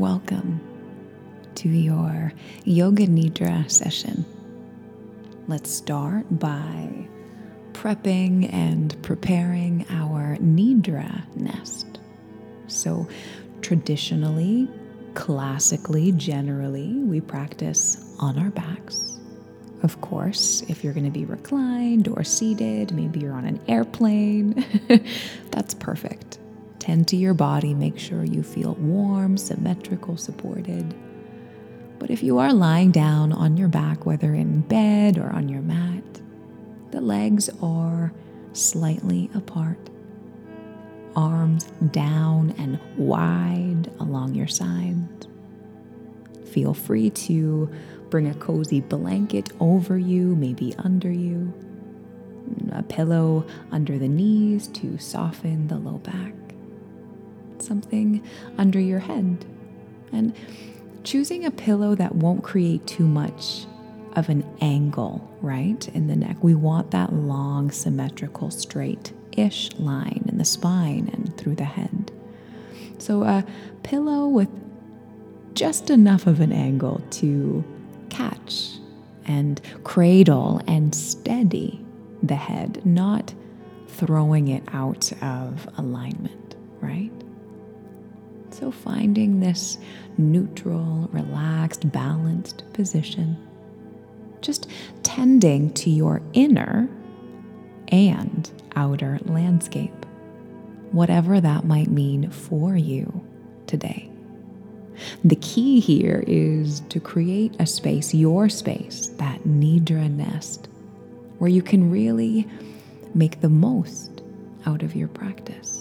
welcome to your Yoga Nidra session. Let's start by prepping and preparing our Nidra nest. So traditionally, classically, generally, we practice on our backs. Of course, if you're going to be reclined or seated, maybe you're on an airplane, that's perfect. Tend to your body, make sure you feel warm, symmetrical, supported. But if you are lying down on your back, whether in bed or on your mat, the legs are slightly apart. Arms down and wide along your sides. Feel free to bring a cozy blanket over you, maybe under you. A pillow under the knees to soften the low back. Something under your head. And choosing a pillow that won't create too much of an angle, right, in the neck. We want that long, symmetrical, straight-ish line in the spine and through the head. So a pillow with just enough of an angle to catch and cradle and steady the head, not throwing it out of alignment, right? So finding this neutral, relaxed, balanced position, just tending to your inner and outer landscape, whatever that might mean for you today. The key here is to create a space, your space, that Nidra nest, where you can really make the most out of your practice.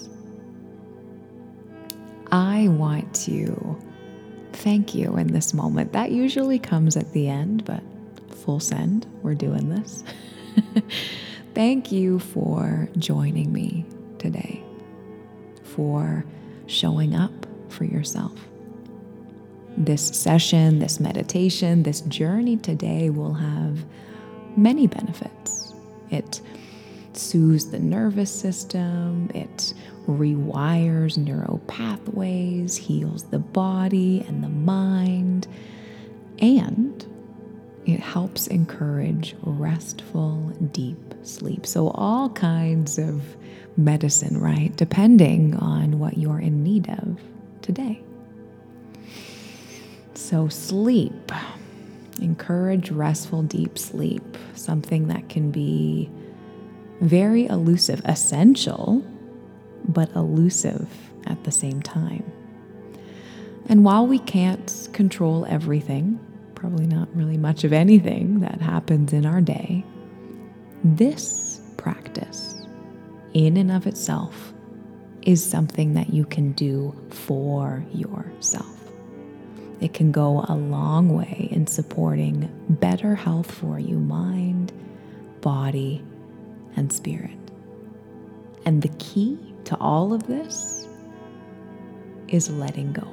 I want to thank you in this moment. That usually comes at the end, but full send, we're doing this. Thank you for joining me today, for showing up for yourself. This session, this meditation, this journey today will have many benefits. It soothes the nervous system, it rewires neural pathways, heals the body and the mind, and it helps encourage restful, deep sleep. So all kinds of medicine, right? Depending on what you're in need of today. So sleep. Encourage restful, deep sleep. Something that can be very elusive, essential, but elusive at the same time. And while we can't control everything, probably not really much of anything that happens in our day, this practice in and of itself is something that you can do for yourself. It can go a long way in supporting better health for you, mind, body, and spirit. And the key to all of this is letting go.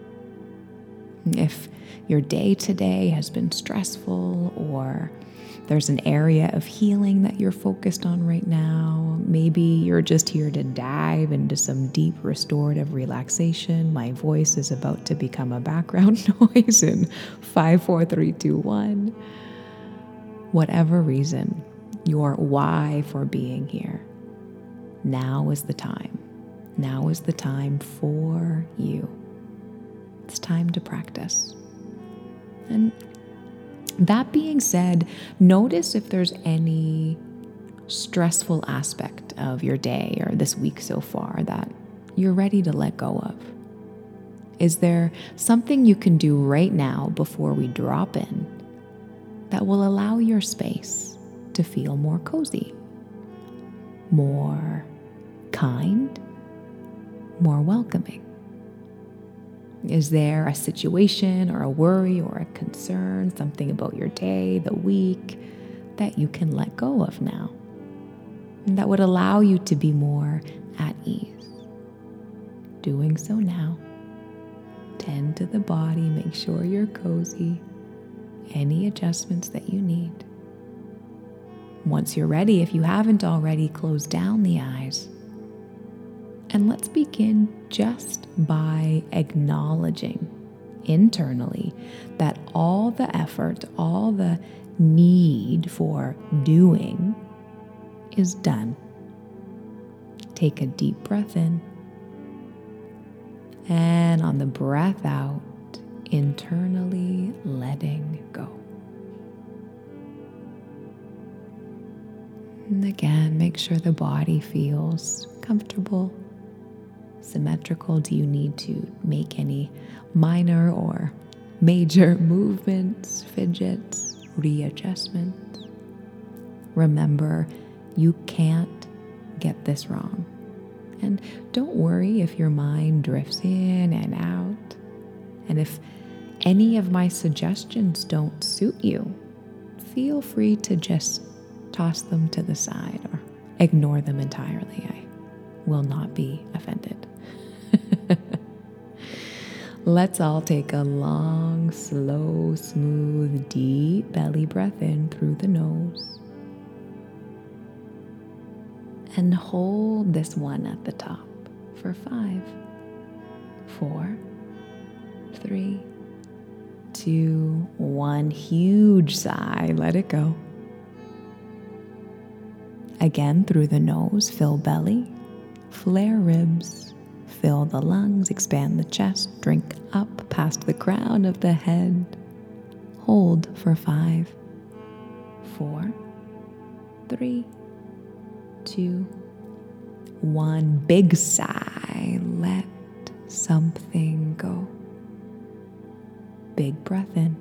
If your day today has been stressful, or there's an area of healing that you're focused on right now, maybe you're just here to dive into some deep restorative relaxation. My voice is about to become a background noise in 5, 4, 3, 2, 1. Whatever reason, your why for being here, now is the time. Now is the time for you. It's time to practice. And that being said, notice if there's any stressful aspect of your day or this week so far that you're ready to let go of. Is there something you can do right now before we drop in that will allow your space to feel more cozy, more kind, more welcoming? Is there a situation or a worry or a concern, something about your day, the week, that you can let go of now? And that would allow you to be more at ease. Doing so now. Tend to the body, make sure you're cozy. Any adjustments that you need. Once you're ready, if you haven't already, close down the eyes. And let's begin just by acknowledging internally that all the effort, all the need for doing is done. Take a deep breath in, and on the breath out, internally letting go. And again, make sure the body feels comfortable, symmetrical. Do you need to make any minor or major movements, fidgets, readjustments? Remember, you can't get this wrong. And don't worry if your mind drifts in and out. And if any of my suggestions don't suit you, feel free to just toss them to the side or ignore them entirely. I will not be offended. Let's all take a long, slow, smooth, deep belly breath in through the nose. And hold this one at the top for 5, 4, 3, 2, 1. Huge sigh. Let it go. Again, through the nose, fill belly, flare ribs, fill the lungs, expand the chest, drink up past the crown of the head. Hold for 5, 4, 3, 2, 1. Big sigh. Let something go. Big breath in.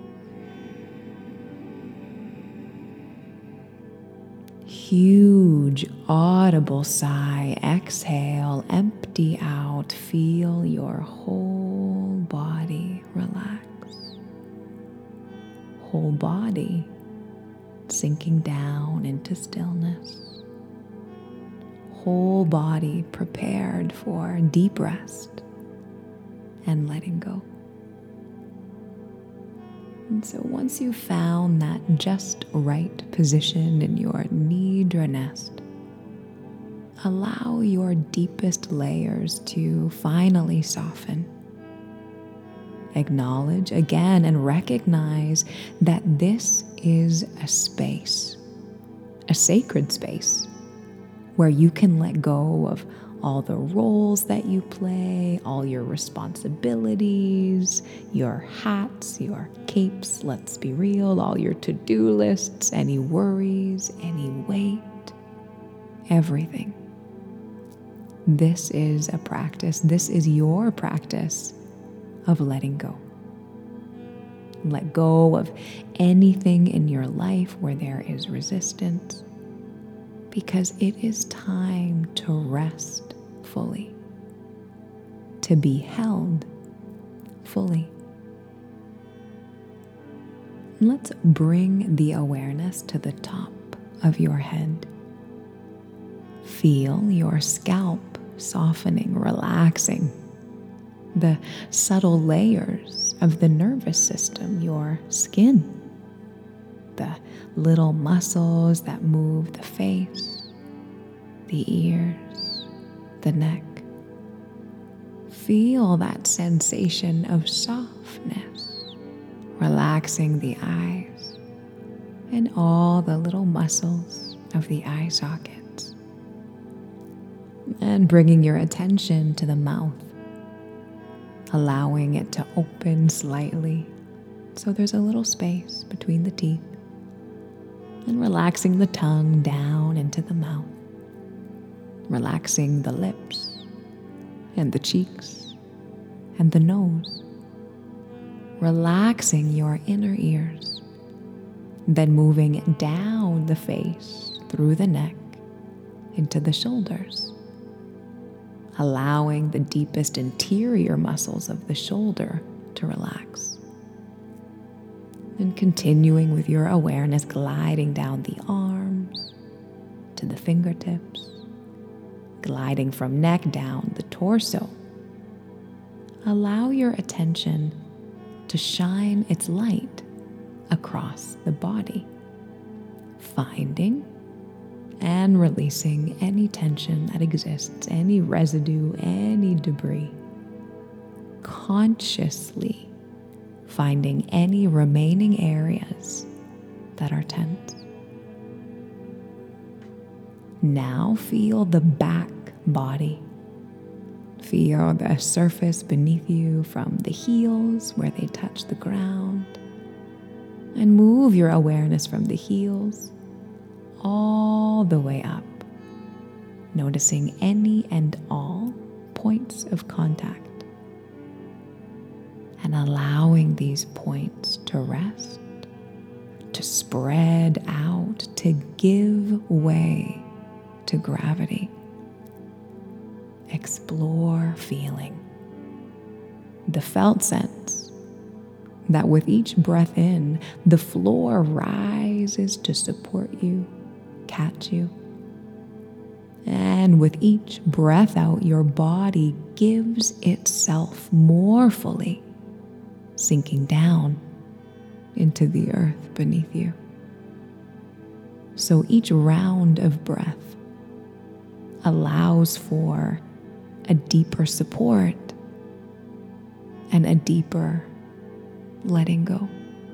Huge audible sigh. Exhale, empty out. Feel your whole body relax. Whole body sinking down into stillness. Whole body prepared for deep rest and letting go. And so once you've found that just right position in your Nidra nest, allow your deepest layers to finally soften. Acknowledge again and recognize that this is a space, a sacred space, where you can let go of all the roles that you play, all your responsibilities, your hats, your capes, let's be real, all your to-do lists, any worries, any weight, everything. This is a practice. This is your practice of letting go. Let go of anything in your life where there is resistance, because it is time to rest fully, to be held fully. Let's bring the awareness to the top of your head. Feel your scalp softening, relaxing, the subtle layers of the nervous system, your skin, the little muscles that move the face, the ears, the neck. Feel that sensation of softness, relaxing the eyes and all the little muscles of the eye sockets. And bringing your attention to the mouth, allowing it to open slightly so there's a little space between the teeth, and relaxing the tongue down into the mouth, relaxing the lips and the cheeks and the nose, relaxing your inner ears, then moving down the face through the neck into the shoulders, allowing the deepest interior muscles of the shoulder to relax. And continuing with your awareness, gliding down the arms to the fingertips, gliding from neck down the torso. Allow your attention to shine its light across the body, finding and releasing any tension that exists, any residue, any debris. Consciously finding any remaining areas that are tense. Now feel the back body. Feel the surface beneath you from the heels where they touch the ground. And move your awareness from the heels all the way up, noticing any and all points of contact, and allowing these points to rest, to spread out, to give way to gravity. Explore feeling the felt sense that with each breath in, the floor rises to support you, catch you. And with each breath out, your body gives itself more fully, sinking down into the earth beneath you. So each round of breath allows for a deeper support and a deeper letting go.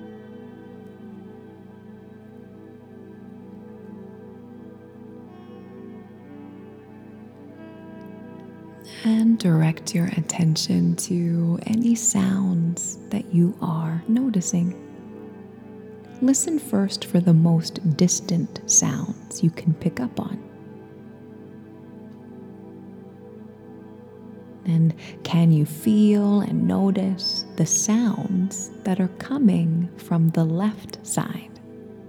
And direct your attention to any sounds that you are noticing. Listen first for the most distant sounds you can pick up on. And can you feel and notice the sounds that are coming from the left side?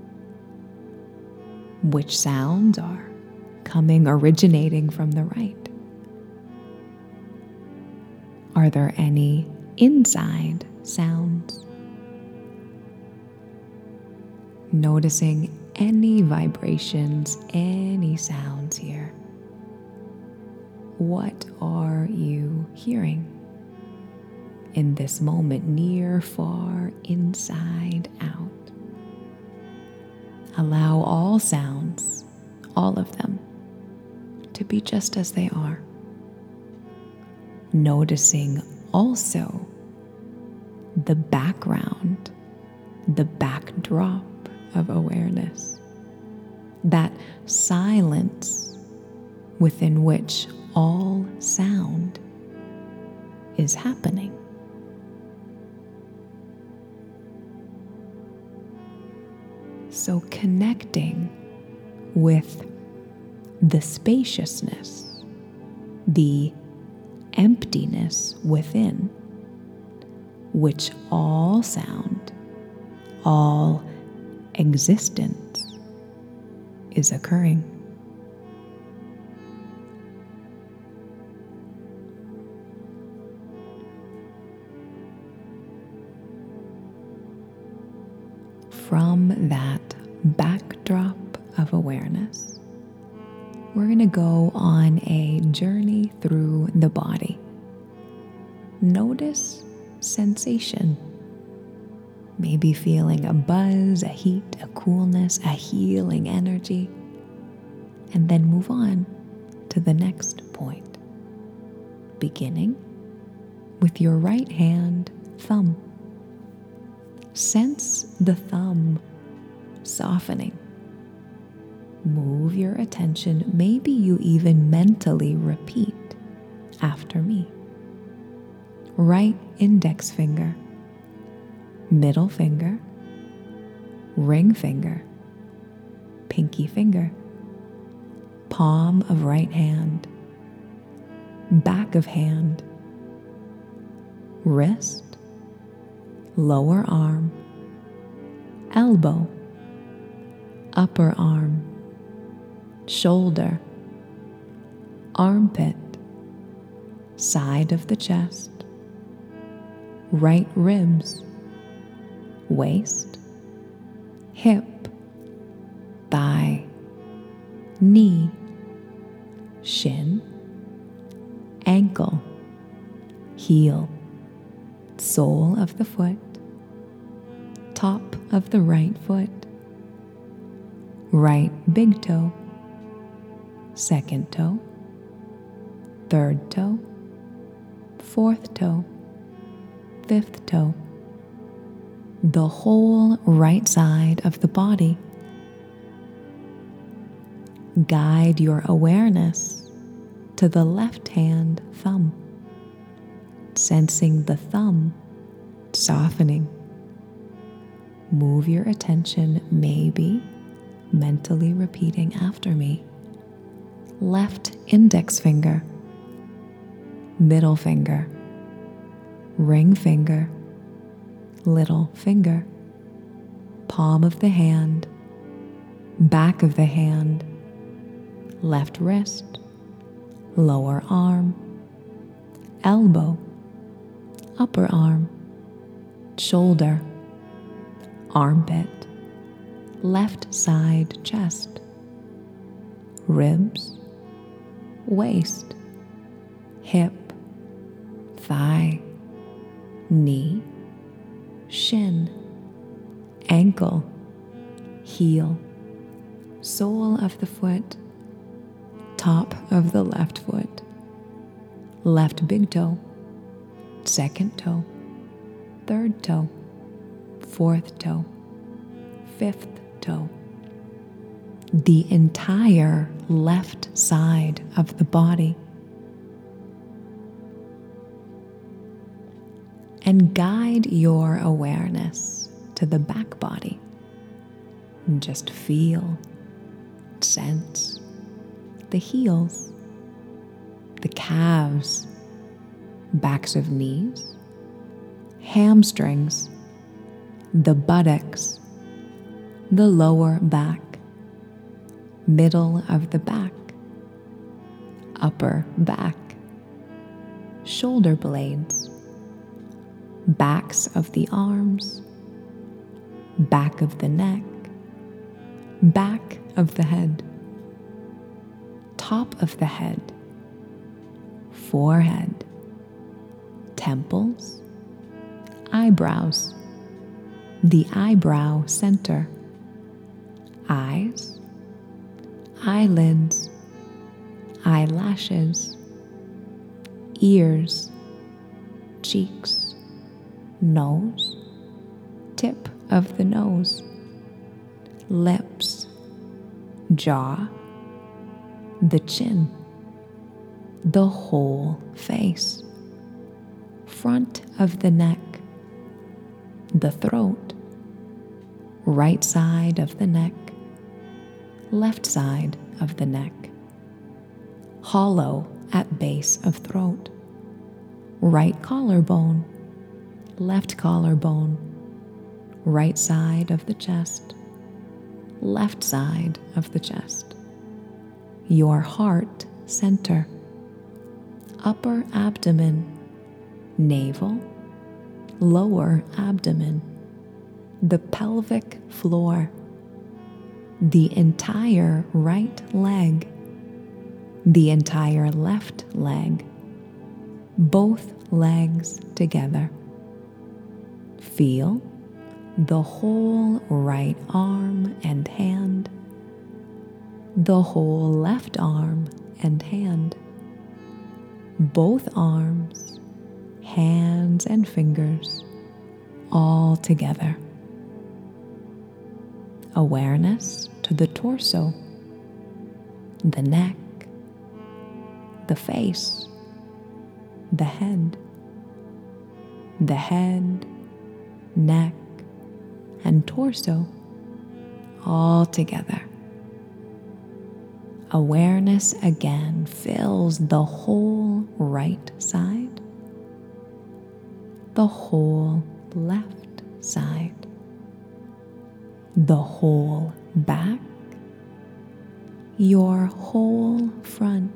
Which sounds are originating from the right? Are there any inside sounds? Noticing any vibrations, any sounds here. What are you hearing in this moment, near, far, inside, out? Allow all sounds, all of them, to be just as they are. Noticing also the background, the backdrop of awareness, that silence within which all sound is happening. So connecting with the spaciousness, the emptiness within which all sound, all existence is occurring. From that backdrop of awareness, we're going to go on a journey through the body. Notice sensation. Maybe feeling a buzz, a heat, a coolness, a healing energy. And then move on to the next point. Beginning with your right hand thumb. Sense the thumb softening. Move your attention, maybe you even mentally repeat after me. Right index finger, middle finger, ring finger, pinky finger, palm of right hand, back of hand, wrist, lower arm, elbow, upper arm, shoulder, armpit, side of the chest, right ribs, waist, hip, thigh, knee, shin, ankle, heel, sole of the foot, top of the right foot, right big toe, second toe, third toe, fourth toe, fifth toe, the whole right side of the body. Guide your awareness to the left hand thumb, sensing the thumb softening. Move your attention, maybe mentally repeating after me. Left index finger, middle finger, ring finger, little finger, palm of the hand, back of the hand, left wrist, lower arm, elbow, upper arm, shoulder, armpit, left side chest, ribs, waist, hip, thigh, knee, shin, ankle, heel, sole of the foot, top of the left foot, left big toe, second toe, third toe, fourth toe, fifth toe, the entire left side of the body. And guide your awareness to the back body. And just feel, sense the heels, the calves, backs of knees, hamstrings, the buttocks, the lower back, middle of the back, upper back, shoulder blades, backs of the arms, back of the neck, back of the head, top of the head, forehead, temples, eyebrows, the eyebrow center, eyes, eyelids, eyelashes, ears, cheeks, nose, tip of the nose, lips, jaw, the chin, the whole face, front of the neck, the throat, right side of the neck, left side of the neck, hollow at base of throat, right collarbone, left collarbone, right side of the chest, left side of the chest, your heart center, upper abdomen, navel, lower abdomen, the pelvic floor, the entire right leg, the entire left leg, both legs together. Feel the whole right arm and hand, the whole left arm and hand, both arms, hands and fingers, all together. Awareness to the torso, the neck, the face, the head, neck, and torso, all together. Awareness again fills the whole right side, the whole left side, the whole back, your whole front,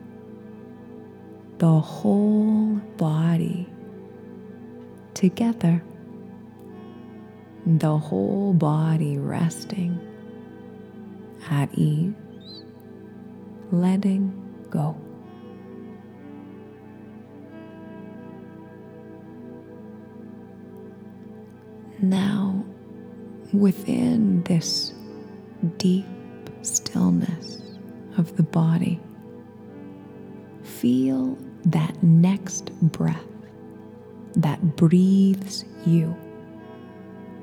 the whole body together, the whole body resting at ease, letting go. Now, within this deep stillness of the body, feel that next breath that breathes you.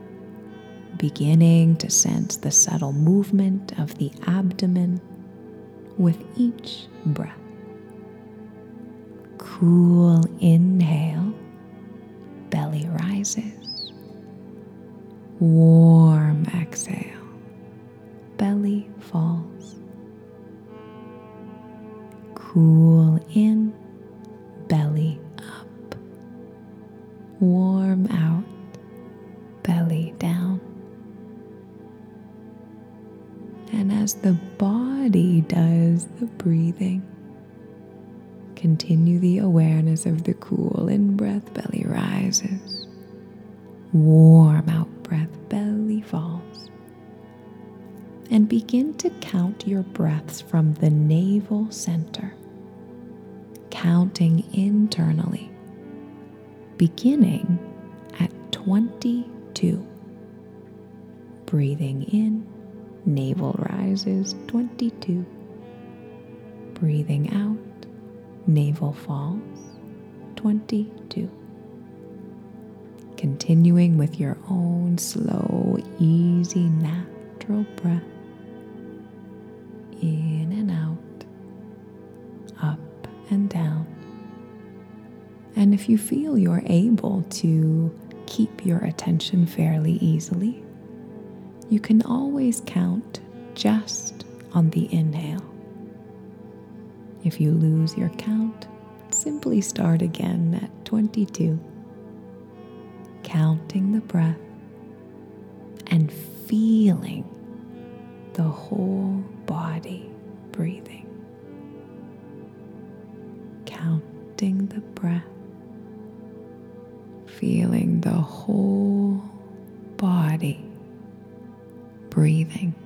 beginning to sense the subtle movement of the abdomen with each breath. Cool inhale, belly rises. Warm exhale, belly falls. Cool in, belly up. Warm out, belly down. And as the body does the breathing, continue the awareness of the cool in breath, belly rises. Warm out breath, belly falls. And begin to count your breaths from the navel center, counting internally, beginning at 22. Breathing in, navel rises, 22. Breathing out, navel falls, 22. Continuing with your own slow, easy, natural breath. In and out, up and down. And if you feel you're able to keep your attention fairly easily, you can always count just on the inhale. If you lose your count, simply start again at 22, counting the breath and feeling the whole body breathing. Counting the breath, feeling the whole body breathing.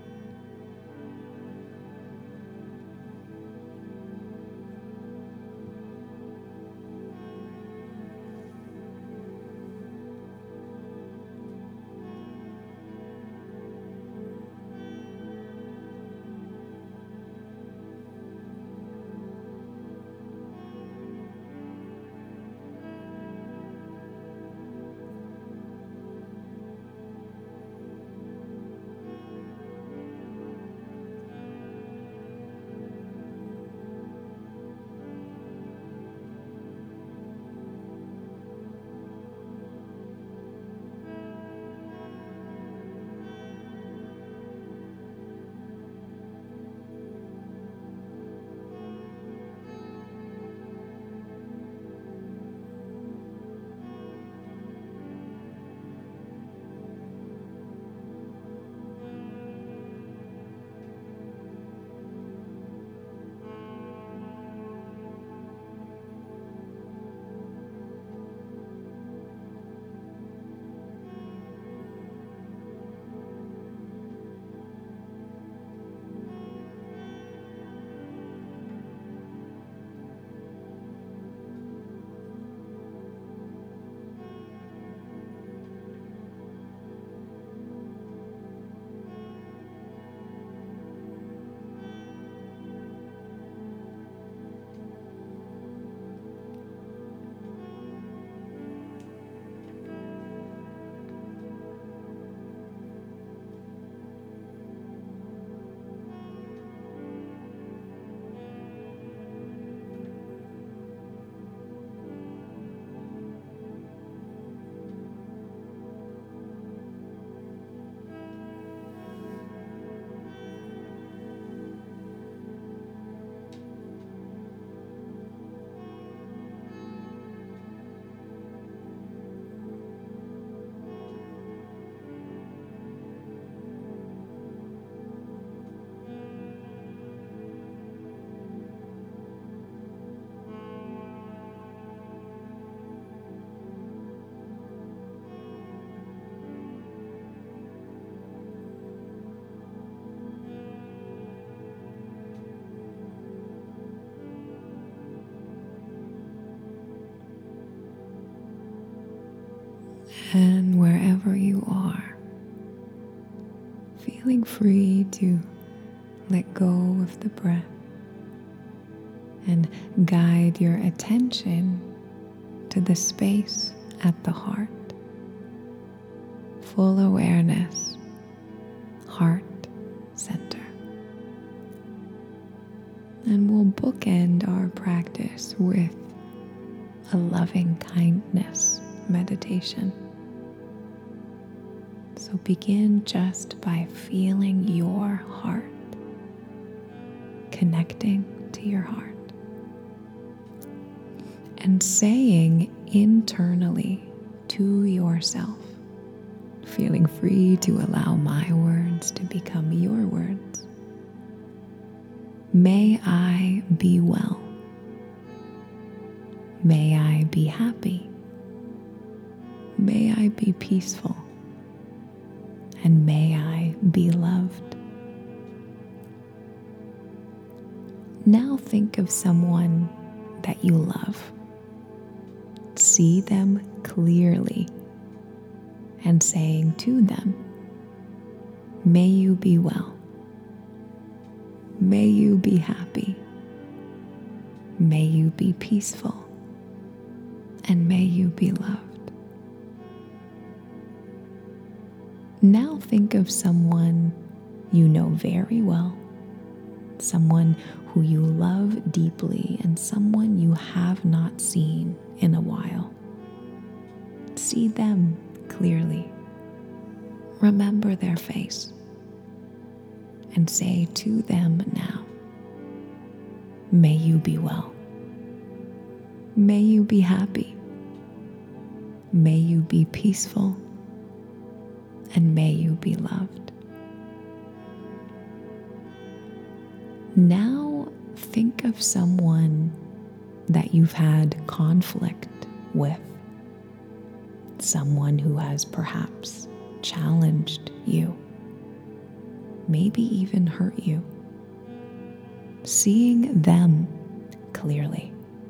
And wherever you are, feeling free to let go of the breath and guide your attention to the space at the heart. Full awareness And we'll bookend our practice with a loving kindness meditation. So begin just by feeling your heart, connecting to your heart, and saying internally to yourself, feeling free to allow my words to become your words. May I be well. May I be happy. May I be peaceful. And may I be loved. Now think of someone that you love. See them clearly and saying to them, may you be well. May you be happy. May you be peaceful. And may you be loved. Now think of someone you know very well, someone who you love deeply, and someone you have not seen in a while. See them clearly. Remember their face and say to them now, may you be well. May you be happy. May you be peaceful. And may you be loved. Now think of someone that you've had conflict with, someone who has perhaps challenged you, maybe even hurt you. Seeing them clearly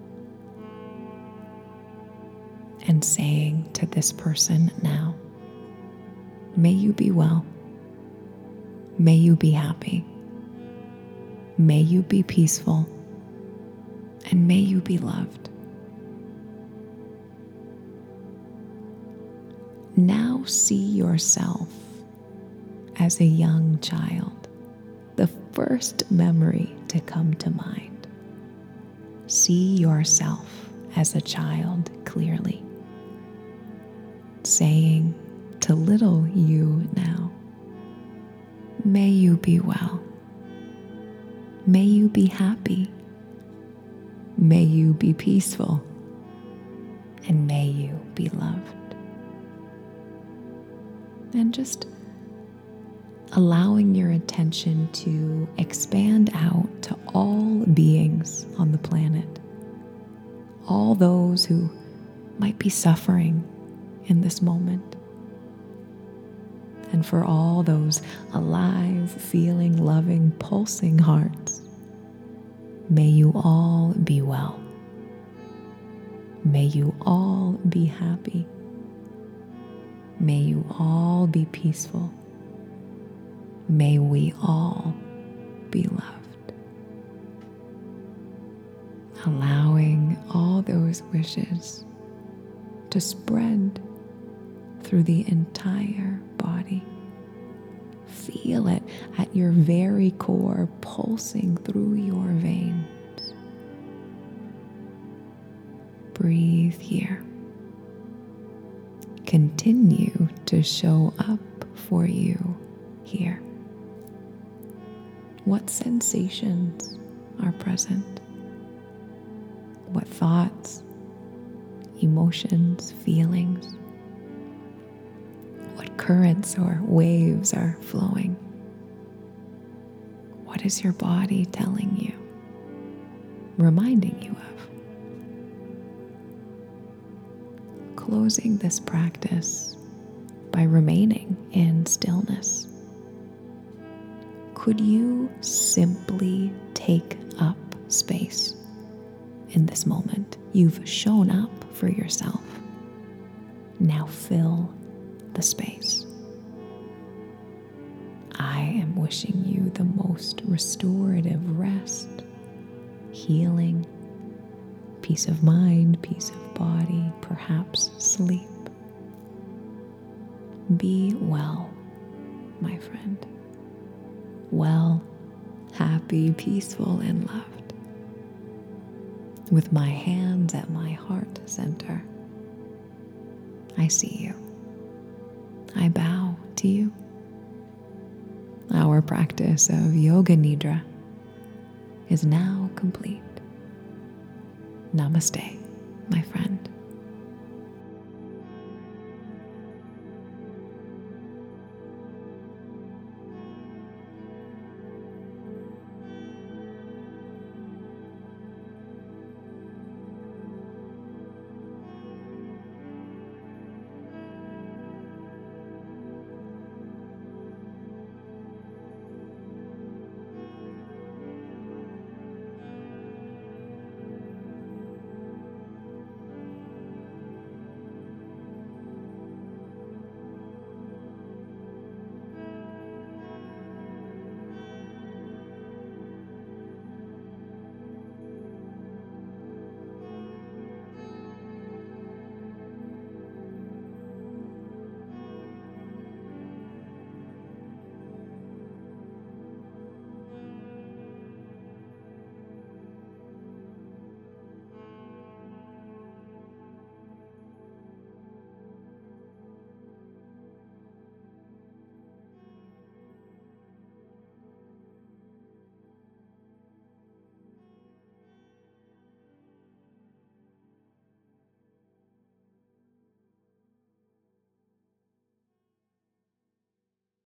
and saying to this person now, may you be well. May you be happy. May you be peaceful. And may you be loved. Now see yourself as a young child, the first memory to come to mind. See yourself as a child clearly, saying to little you now, may you be well. May you be happy. May you be peaceful. And may you be loved. And just allowing your attention to expand out to all beings on the planet, all those who might be suffering in this moment. And for all those alive, feeling, loving, pulsing hearts, may you all be well. May you all be happy. May you all be peaceful. May we all be loved. Allowing all those wishes to spread through the entire body. Feel it at your very core, pulsing through your veins. Breathe here. Continue to show up for you here. What sensations are present? What thoughts, emotions, feelings? What currents or waves are flowing? What is your body telling you, reminding you of? Closing this practice by remaining in stillness. Could you simply take up space in this moment? You've shown up for yourself. Now fill the space. I am wishing you the most restorative rest, healing, peace of mind, peace of body, perhaps sleep. Be well, my friend. Well, happy, peaceful, and loved. with my hands at my heart center. I see you. I bow to you. Our practice of Yoga Nidra is now complete. Namaste, my friend.